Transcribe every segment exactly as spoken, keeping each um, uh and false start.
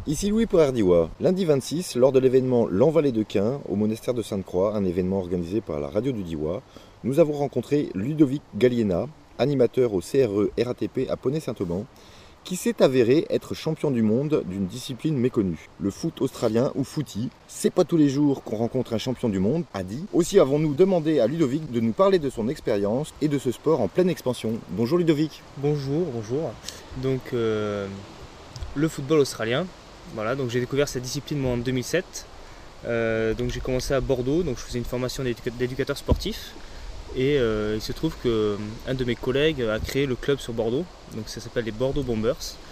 Ici Louis Poirdiwa. Lundi vingt-six, lors de l'événement L'Envalée de Quin au monastère de Sainte-Croix, un événement organisé par la radio du Diois, nous avons rencontré Ludovic Galliena, animateur au C R E R A T P à Poney-Saint-Auban, qui s'est avéré être champion du monde d'une discipline méconnue, le foot australien ou footy. C'est pas tous les jours qu'on rencontre un champion du monde, a dit. Aussi avons-nous demandé à Ludovic de nous parler de son expérience et de ce sport en pleine expansion. Bonjour Ludovic. Bonjour, bonjour. Donc euh, le football australien, voilà, donc j'ai découvert cette discipline moi, en deux mille sept. Euh, donc j'ai commencé à Bordeaux, donc je faisais une formation d'éducateur sportif. Et euh, il se trouve qu'un de mes collègues a créé le club sur Bordeaux, donc ça s'appelle les Bordeaux Bombers.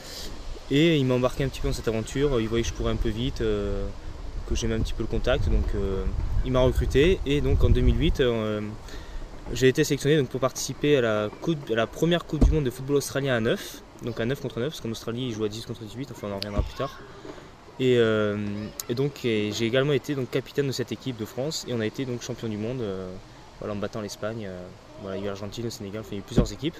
Et il m'a embarqué un petit peu dans cette aventure, il voyait que je courais un peu vite, euh, que j'aimais un petit peu le contact, donc euh, il m'a recruté. Et donc en deux mille huit, euh, j'ai été sélectionné donc, pour participer à la, coupe, à la première Coupe du Monde de football australien à neuf, donc à neuf contre neuf, parce qu'en Australie ils jouent à dix contre dix-huit, enfin on en reviendra plus tard. Et, euh, et donc et j'ai également été donc, capitaine de cette équipe de France, et on a été donc champion du monde. Euh, Voilà, en battant l'Espagne, euh, voilà, il y a eu l'Argentine, le Sénégal, enfin, il y a eu plusieurs équipes.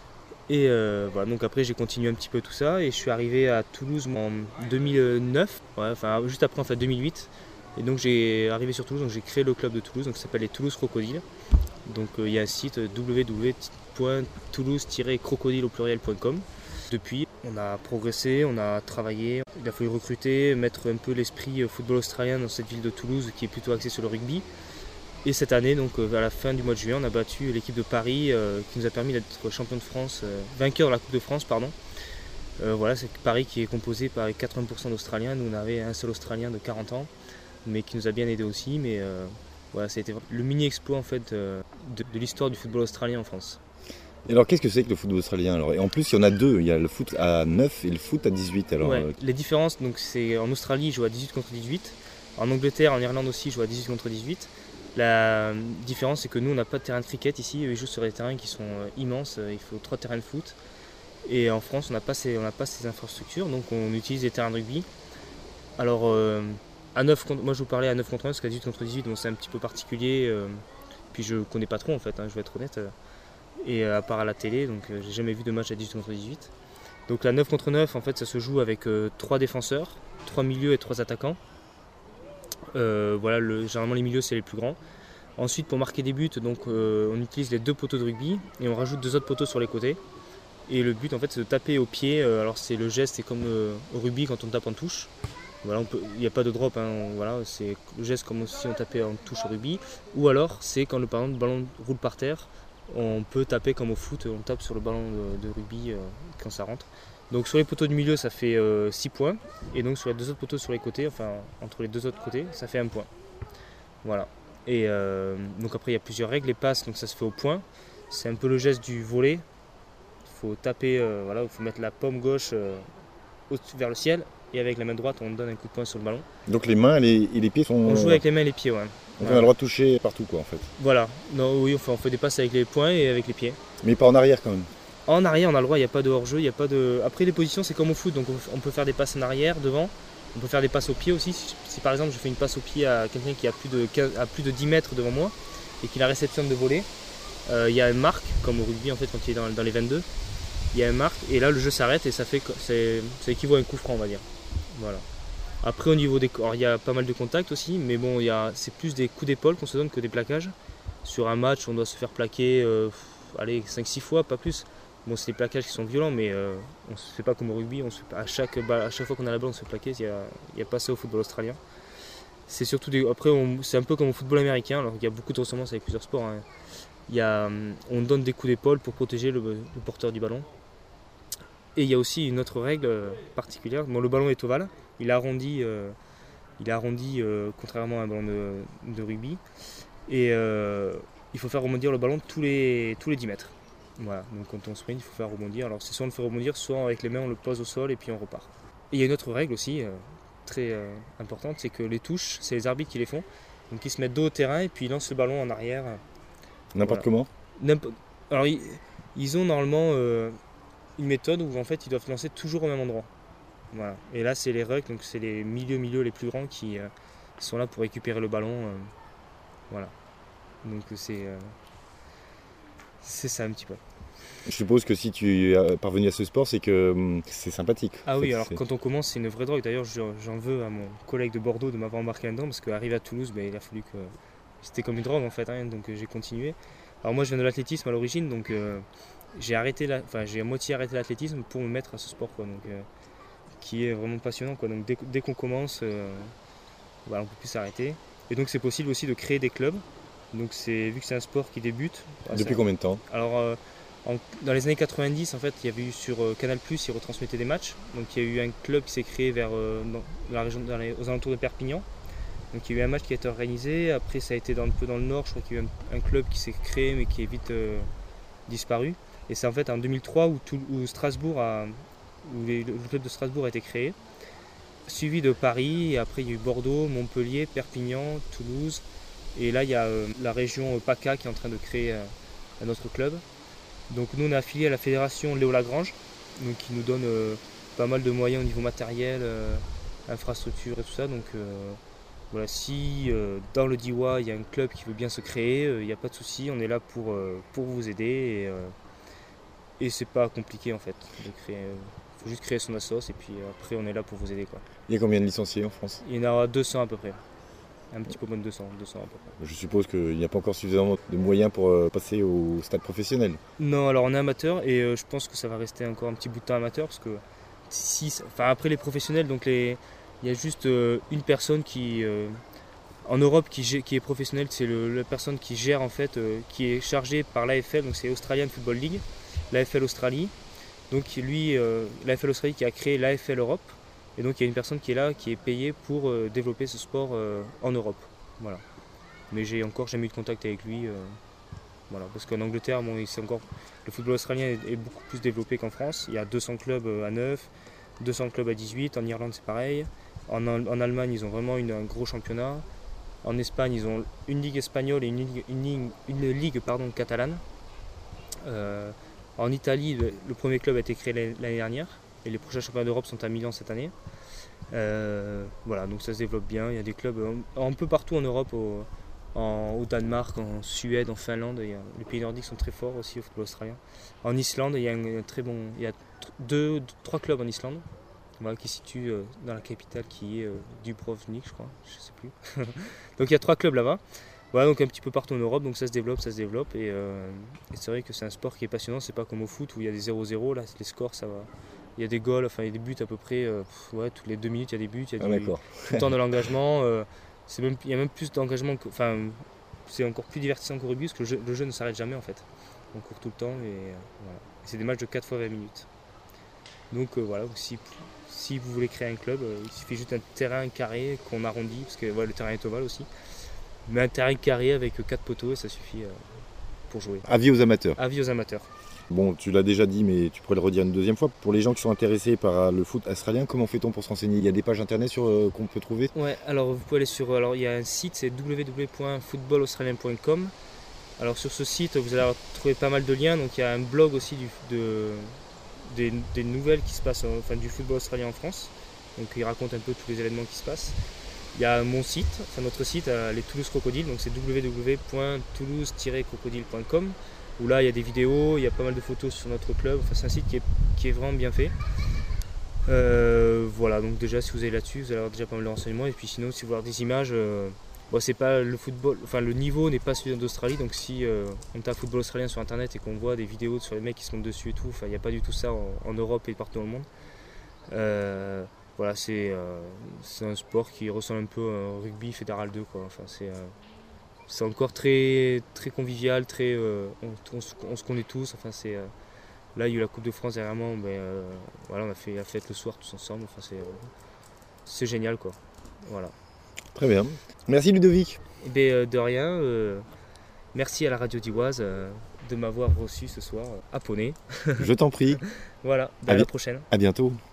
Et euh, voilà, donc après j'ai continué un petit peu tout ça et je suis arrivé à Toulouse en deux mille neuf, ouais, enfin juste après en fait deux mille huit. Et donc j'ai arrivé sur Toulouse, donc j'ai créé le club de Toulouse, donc ça s'appelle les Toulouse Crocodiles. Donc euh, il y a un site w w w point toulouse tiret crocodile au pluriel point com. Depuis, on a progressé, on a travaillé, il a fallu recruter, mettre un peu l'esprit football australien dans cette ville de Toulouse qui est plutôt axée sur le rugby. Et cette année, donc à la fin du mois de juillet, on a battu l'équipe de Paris euh, qui nous a permis d'être champion de France, euh, vainqueur de la Coupe de France, pardon. Euh, voilà, c'est Paris qui est composé par quatre-vingts pour cent d'Australiens. Nous, on avait un seul Australien de quarante ans, mais qui nous a bien aidé aussi. Mais euh, voilà, ça a été le mini-exploit en fait euh, de, de l'histoire du football australien en France. Et alors, qu'est-ce que c'est que le football australien alors? Et en plus, il y en a deux. Il y a le foot à neuf et le foot à dix-huit. Alors, ouais, euh... les différences, donc c'est en Australie, ils jouent à dix-huit contre dix-huit. En Angleterre, en Irlande aussi, ils jouent à dix-huit contre dix-huit. La différence, c'est que nous, on n'a pas de terrain de cricket ici. Ils jouent sur des terrains qui sont immenses. Il faut trois terrains de foot. Et en France, on n'a pas ces, on n'a pas ces infrastructures. Donc, on utilise des terrains de rugby. Alors, euh, à neuf, moi, je vous parlais à neuf contre un, parce qu'à dix-huit contre dix-huit, donc c'est un petit peu particulier. Euh, puis, je ne connais pas trop, en fait, hein, je vais être honnête. Et à part à la télé, donc euh, j'ai jamais vu de match à dix-huit contre dix-huit. Donc, la neuf contre neuf, en fait, ça se joue avec euh, trois défenseurs, trois milieux et trois attaquants. Euh, voilà, le, généralement les milieux c'est les plus grands. Ensuite pour marquer des buts, donc, euh, on utilise les deux poteaux de rugby et on rajoute deux autres poteaux sur les côtés. Et le but en fait c'est de taper au pied. Euh, alors c'est le geste, c'est comme euh, au rugby quand on tape en touche. Voilà, il n'y a pas de drop, hein, on, voilà, c'est le geste comme si on tapait en touche au rugby. Ou alors c'est quand le, par exemple, le ballon roule par terre, on peut taper comme au foot, on tape sur le ballon de, de rugby euh, quand ça rentre. Donc sur les poteaux du milieu ça fait euh, six points, et donc sur les deux autres poteaux sur les côtés, enfin entre les deux autres côtés, ça fait un point. Voilà. Et euh, donc après il y a plusieurs règles, les passes, donc ça se fait au point. C'est un peu le geste du volley. Il faut taper, euh, voilà, il faut mettre la paume gauche euh, vers le ciel, et avec la main droite on donne un coup de poing sur le ballon. Donc les mains et les, et les pieds sont... On joue avec les mains et les pieds, ouais. Donc ouais. On a le droit de toucher partout quoi en fait. Voilà, non, oui, enfin, on fait des passes avec les poings et avec les pieds. Mais pas en arrière quand même. En arrière, on a le droit, il n'y a pas de hors-jeu, il y a pas de... Après, les positions, c'est comme au foot, donc on peut faire des passes en arrière, devant. On peut faire des passes au pied aussi. Si par exemple, je fais une passe au pied à quelqu'un qui a plus de, quinze, à plus de dix mètres devant moi et qui la réceptionne de voler, euh, il y a une marque, comme au rugby en fait, quand il est dans, dans les vingt-deux, il y a une marque et là le jeu s'arrête et ça fait, c'est, ça équivaut à un coup franc, on va dire. Voilà. Après, au niveau des... Alors, il y a pas mal de contacts aussi, mais bon, il y a... c'est plus des coups d'épaule qu'on se donne que des plaquages. Sur un match, on doit se faire plaquer euh, allez, cinq six fois, pas plus. Bon, c'est des plaquages qui sont violents, mais euh, on ne se fait pas comme au rugby. On se fait, à, chaque balle, à chaque fois qu'on a la balle, on se fait plaquer. Il n'y a, a pas ça au football australien. C'est surtout des, après, on, c'est un peu comme au football américain. Alors il y a beaucoup de ressemblances avec plusieurs sports. Hein. Il y a, on donne des coups d'épaule pour protéger le, le porteur du ballon. Et il y a aussi une autre règle particulière. Bon, le ballon est ovale. Il est arrondi, euh, il est arrondi euh, contrairement à un ballon de, de rugby. Et euh, il faut faire rebondir le ballon tous les, tous les dix mètres. Voilà, donc quand on sprint, il faut faire rebondir. Alors c'est soit on le fait rebondir, soit avec les mains on le pose au sol et puis on repart. Et il y a une autre règle aussi, euh, très euh, importante, c'est que les touches, c'est les arbitres qui les font. Donc ils se mettent dos au terrain et puis ils lancent le ballon en arrière. N'importe voilà. Comment N'importe... Alors ils, ils ont normalement euh, une méthode où en fait ils doivent lancer toujours au même endroit. Voilà. Et là c'est les rucks, donc c'est les milieux milieux les plus grands qui euh, sont là pour récupérer le ballon. Euh, voilà. Donc c'est... Euh, C'est ça un petit peu. Je suppose que si tu es parvenu à ce sport, c'est que hum, c'est sympathique. Ah oui, fait, alors c'est... quand on commence, c'est une vraie drogue. D'ailleurs, j'en veux à mon collègue de Bordeaux de m'avoir embarqué là-dedans parce qu'arrivé à Toulouse, ben, il a fallu que. C'était comme une drogue en fait, hein, donc euh, j'ai continué. Alors moi, je viens de l'athlétisme à l'origine, donc euh, j'ai arrêté, la... enfin, j'ai à moitié arrêté l'athlétisme pour me mettre à ce sport, quoi, donc, euh, qui est vraiment passionnant, quoi. Donc dès, dès qu'on commence, euh, voilà, on ne peut plus s'arrêter. Et donc c'est possible aussi de créer des clubs. Donc c'est vu que c'est un sport qui débute. Depuis combien de temps? Alors euh, en, dans les années quatre-vingt-dix, en fait, il y avait eu sur euh, Canal+, ils retransmettaient des matchs. Donc il y a eu un club qui s'est créé vers euh, dans la région, dans les, aux alentours de Perpignan. Donc il y a eu un match qui a été organisé. Après ça a été dans, un peu dans le nord. Je crois qu'il y a eu un, un club qui s'est créé mais qui est vite euh, disparu. Et c'est en fait en deux mille trois où, tout, où Strasbourg a, où les, le club de Strasbourg a été créé, suivi de Paris. Et après il y a eu Bordeaux, Montpellier, Perpignan, Toulouse. Et là, il y a euh, la région PACA qui est en train de créer euh, un autre club. Donc nous, on est affilié à la fédération Léo Lagrange, donc, qui nous donne euh, pas mal de moyens au niveau matériel, euh, infrastructure et tout ça. Donc euh, voilà, si euh, dans le Diois, il y a un club qui veut bien se créer, il euh, n'y a pas de souci, on est là pour, euh, pour vous aider. Et, euh, et c'est pas compliqué en fait de créer. Il faut juste créer son assos et puis après, on est là pour vous aider, quoi. Il y a combien de licenciés en France? Il y en a deux cents à peu près. Un petit peu moins de deux cents, deux cents à peu près. Je suppose qu'il n'y a pas encore suffisamment de moyens pour euh, passer au stade professionnel. Non, alors on est amateur et euh, je pense que ça va rester encore un petit bout de temps amateur parce que si, enfin après les professionnels, donc les, il y a juste euh, une personne qui euh, en Europe qui, qui est professionnelle, c'est le, la personne qui gère en fait, euh, qui est chargée par l'A F L, donc c'est Australian Football League, l'A F L Australie. Donc lui, euh, l'A F L Australie qui a créé l'A F L Europe. Et donc il y a une personne qui est là, qui est payée pour euh, développer ce sport euh, en Europe. Voilà. Mais j'ai encore jamais eu de contact avec lui. Euh, voilà. Parce qu'en Angleterre, bon, c'est encore, le football australien est, est beaucoup plus développé qu'en France. Il y a deux cents clubs à neuf, deux cents clubs à dix-huit. En Irlande, c'est pareil. En, en Allemagne, ils ont vraiment une, un gros championnat. En Espagne, ils ont une ligue espagnole et une ligue, une ligue, une ligue pardon, catalane. Euh, en Italie, le, le premier club a été créé l'année dernière. Et les prochains championnats d'Europe sont à Milan cette année. Euh, voilà, donc ça se développe bien. Il y a des clubs un, un peu partout en Europe, au, en, au Danemark, en Suède, en Finlande. Il y a, les pays nordiques sont très forts aussi au football australien. En Islande, il y a un, un très bon, il y a deux, deux, trois clubs en Islande, voilà, qui se situent euh, dans la capitale qui est euh, Dubrovnik, je crois, je sais plus. Donc il y a trois clubs là-bas. Voilà, donc un petit peu partout en Europe, donc ça se développe, ça se développe. Et, euh, et c'est vrai que c'est un sport qui est passionnant. C'est pas comme au foot où il y a des zéro zéro. Là, les scores, ça va. Il y a des goals, enfin il y a des buts à peu près, euh, ouais, toutes les deux minutes il y a des buts, il y a ah, du, tout le temps de l'engagement. Euh, c'est même, il y a même plus d'engagement, que, enfin c'est encore plus divertissant qu'au rugby parce que le jeu, le jeu ne s'arrête jamais en fait. On court tout le temps et euh, voilà. Et c'est des matchs de quatre fois vingt minutes. Donc euh, voilà, si, si vous voulez créer un club, euh, il suffit juste d'un terrain carré qu'on arrondit, parce que voilà, le terrain est ovale aussi. Mais un terrain carré avec quatre poteaux et ça suffit euh, pour jouer. Avis aux amateurs. Avis aux amateurs. Bon, tu l'as déjà dit, mais tu pourrais le redire une deuxième fois. Pour les gens qui sont intéressés par le foot australien, comment fait-on pour se renseigner? Il y a des pages internet sur, euh, qu'on peut trouver? Ouais, alors vous pouvez aller sur. Alors il y a un site, c'est w w w point football australien point com. Alors sur ce site, vous allez trouver pas mal de liens. Donc il y a un blog aussi du, de, des, des nouvelles qui se passent, enfin du football australien en France. Donc il raconte un peu tous les événements qui se passent. Il y a mon site, enfin notre site, les Toulouse Crocodiles, donc c'est w w w point toulouse tiret crocodile point com. Où là il y a des vidéos, il y a pas mal de photos sur notre club, enfin, c'est un site qui est, qui est vraiment bien fait. Euh, voilà, donc déjà si vous allez là-dessus, vous allez avoir déjà pas mal de renseignements, et puis sinon si vous voulez avoir des images, euh, bon, c'est pas le football, enfin le niveau n'est pas celui d'Australie, donc si euh, on tape football australien sur internet et qu'on voit des vidéos sur les mecs qui se montent dessus et tout, enfin il n'y a pas du tout ça en, en Europe et partout dans le monde. Euh, voilà, c'est euh, un sport qui ressemble un peu au rugby fédéral deux, quoi. Enfin, c'est euh, C'est encore très, très convivial, très, euh, on, on, on se connaît tous. Enfin, c'est, euh, là, il y a eu la Coupe de France derrière moi. Ben, euh, voilà, on a fait la fête le soir tous ensemble. Enfin, c'est, euh, c'est génial, quoi. Voilà. Très bien. Merci Ludovic. Et ben, euh, de rien. Euh, merci à la radio d'Ivoise euh, de m'avoir reçu ce soir euh, à Poney. Je t'en prie. Voilà, ben, à, à la prochaine. À bientôt.